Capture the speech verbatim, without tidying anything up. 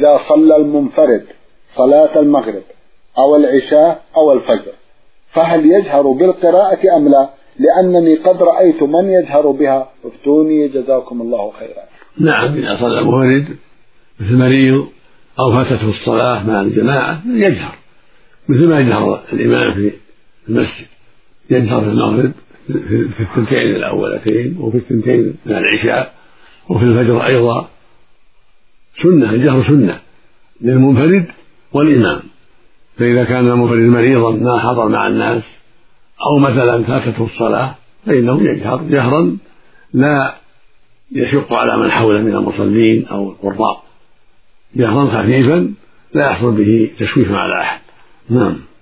إذا صلى المنفرد صلاة المغرب أو العشاء أو الفجر فهل يجهر بالقراءة أم لا؟ لأنني قد رأيت من يجهر بها، افتوني جزاكم الله خيرا. نعم، إذا صلى المنفرد مثل مريض أو فاتته الصلاة مع الجماعة يجهر مثل ما يجهر الإمام في المسجد، يجهر في المغرب في الثنتين الأولتين وفي الثنتين مع العشاء وفي الفجر أيضا. سنة، الجهر سنة للمنفرد والإمام. فإذا كان المنفرد مريضا ما حضر مع الناس أو مثلا فاتته الصلاة فإنه يجهر جهرا لا يشق على من حوله من المصلين أو القراء، جهرا خفيفا لا يحصل به تشويش على أحد. نعم.